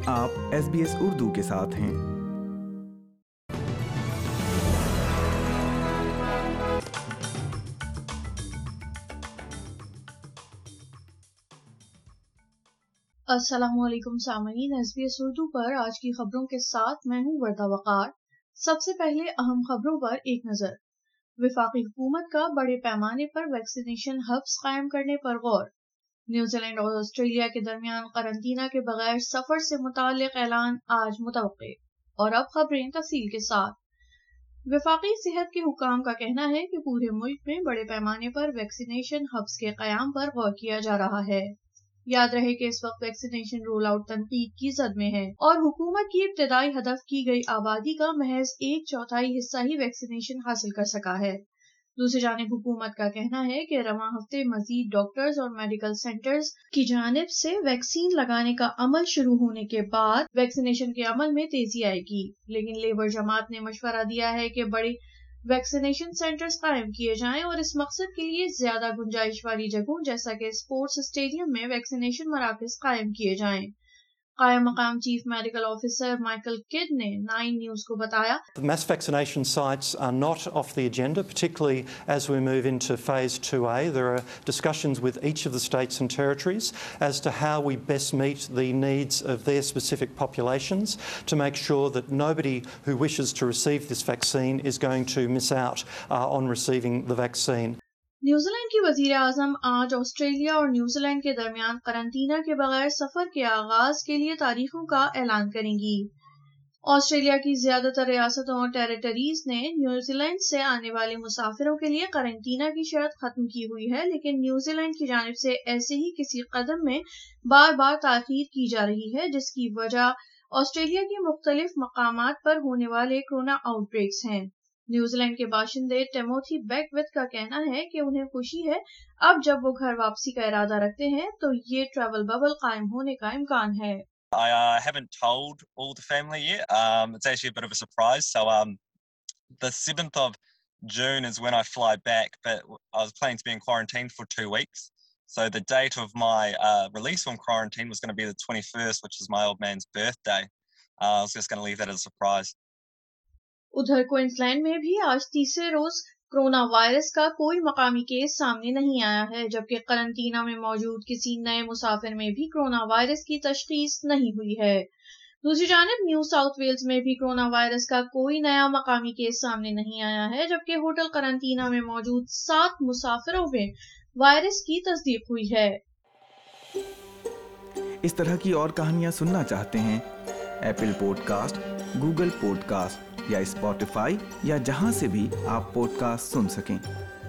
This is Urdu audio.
آپ SBS اردو کے ساتھ ہیں۔ السلام علیکم سامعین، SBS اردو پر آج کی خبروں کے ساتھ میں ہوں وردہ وقار۔ سب سے پہلے اہم خبروں پر ایک نظر۔ وفاقی حکومت کا بڑے پیمانے پر ویکسینیشن ہبس قائم کرنے پر غور۔ نیوزی لینڈ اور آسٹریلیا کے درمیان قرنطینہ کے بغیر سفر سے متعلق اعلان آج متوقع۔ اور اب خبریں تفصیل کے ساتھ۔ وفاقی صحت کے حکام کا کہنا ہے کہ پورے ملک میں بڑے پیمانے پر ویکسینیشن ہبس کے قیام پر غور کیا جا رہا ہے۔ یاد رہے کہ اس وقت ویکسینیشن رول آؤٹ تنقید کی زد میں ہے اور حکومت کی ابتدائی ہدف کی گئی آبادی کا محض 1/4 حصہ ہی ویکسینیشن حاصل کر سکا ہے۔ دوسری جانب حکومت کا کہنا ہے کہ رواں ہفتے مزید ڈاکٹرز اور میڈیکل سینٹرز کی جانب سے ویکسین لگانے کا عمل شروع ہونے کے بعد ویکسینیشن کے عمل میں تیزی آئے گی، لیکن لیبر جماعت نے مشورہ دیا ہے کہ بڑی ویکسینیشن سینٹرز قائم کیے جائیں اور اس مقصد کے لیے زیادہ گنجائش والی جگہوں جیسا کہ اسپورٹس اسٹیڈیم میں ویکسینیشن مراکز قائم کیے جائیں۔ قائم مقام chief medical officer Michael Kidd نے 9 نیوز کو بتایا Mass vaccination sites are not off the agenda, particularly as we move into phase 2A. There are discussions with each of the states and territories as to how we best meet the needs of their specific populations to make sure that nobody who wishes to receive this vaccine is going to miss out on receiving the vaccine. New Zealand کی وزیر اعظم آج آسٹریلیا اور نیوزی لینڈ کے درمیان قرنطینہ کے بغیر سفر کے آغاز کے لیے تاریخوں کا اعلان کریں گی۔ آسٹریلیا کی زیادہ تر ریاستوں اور ٹیریٹریز نے نیوزی لینڈ سے آنے والے مسافروں کے لیے قرنطینہ کی شرط ختم کی ہوئی ہے، لیکن نیوزی لینڈ کی جانب سے ایسے ہی کسی قدم میں بار بار تاخیر کی جا رہی ہے، جس کی وجہ آسٹریلیا کے مختلف مقامات پر ہونے والے کورونا آؤٹ بریکس ہیں۔ نیوزی لینڈ کے باشندے ٹیموتھی بیکوت کا کہنا ہے کہ انہیں خوشی ہے اب جب وہ گھر واپسی کا ارادہ رکھتے ہیں تو یہ ٹریول ببل قائم ہونے کا امکان ہے۔ I haven't told all the family yet. It's actually a bit of a surprise. So the 7th of June is when I fly back, but I was planning to be in quarantine for 2 weeks. So the date of my release from quarantine was going to be the 21st, which is my old man's birthday. I was just going to leave that as a surprise. ادھر کوئنز لینڈ میں بھی آج تیسرے روز کرونا وائرس کا کوئی مقامی کیس سامنے نہیں آیا ہے، جبکہ قرنطینہ میں موجود کسی نئے مسافر میں بھی کرونا وائرس کی تشخیص نہیں ہوئی ہے۔ دوسری جانب نیو ساؤتھ ویلز میں بھی کرونا وائرس کا کوئی نیا مقامی کیس سامنے نہیں آیا ہے، جبکہ ہوٹل قرنطینہ میں موجود 7 مسافروں میں وائرس کی تصدیق ہوئی ہے۔ اس طرح کی اور کہانیاں سننا چاہتے ہیں؟ Apple podcast, Google podcast یا اسپوٹیفائی یا جہاں سے بھی آپ پوڈ کاسٹ سن سکیں۔